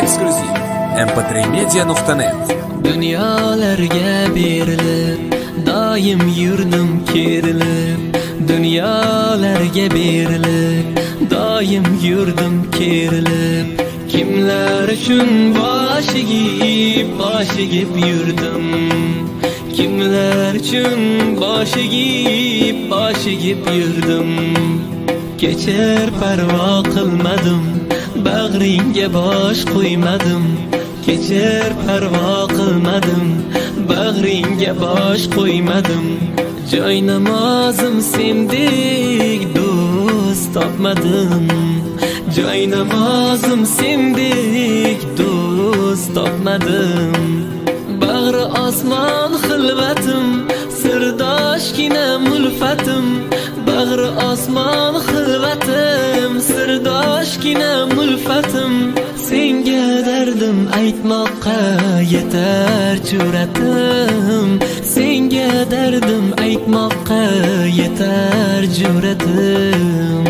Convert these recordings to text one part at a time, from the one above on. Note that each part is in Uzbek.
Eksklyuziv mp3media.net. Dunyolarga berilib, doim yurdim kerilib. Dunyolarga berilib, doim yurdim kerilib. Kimlar uchun boshigib yurdim. Kimlar uchun boshigib yurdim. Kechir parvo qilmadim, bag'ringga bosh qo'ymadim. Kechir parvo qilmadim, bag'ringga bosh qo'ymadim. Joy namozim sendek do'st topmadim. Joy namozim sendek do'st topmadim. Bag'ri osmon xilvatim, sirdoshgina mulfatim. Bag'ri osmon xilvatim, sirdoshgina mulfatim. Senga dardim aytmoqqa yetar jur'atim. Senga dardim aytmoqqa yetar jur'atim.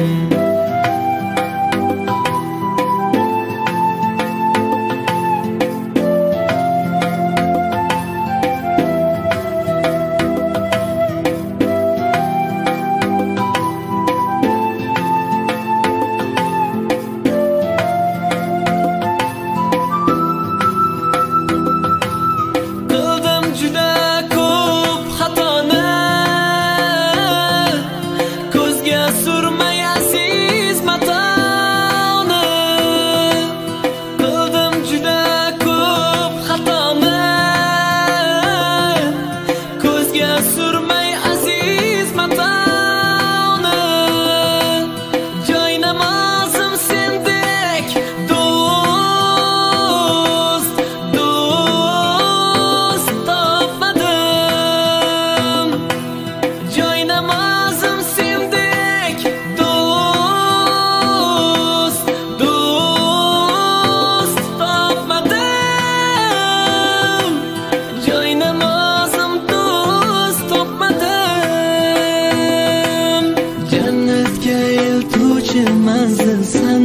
Manzilsan,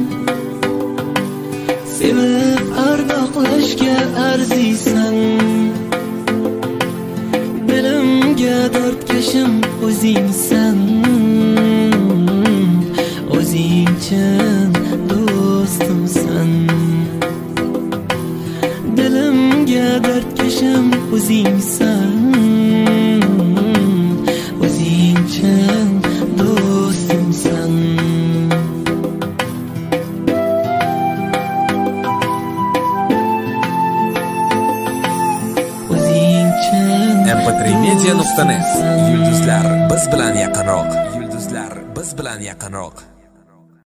sevib ardoqlashga arziysan. Dilimga dardkashim o'zingsan. O'zing chin do'stimsan. Dilimga dardkashim o'zingsan. O'zing chin do'stimsan. mp3media.net. Yulduzlar biz bilan yaqinroq. Yulduzlar biz bilan yaqinroq.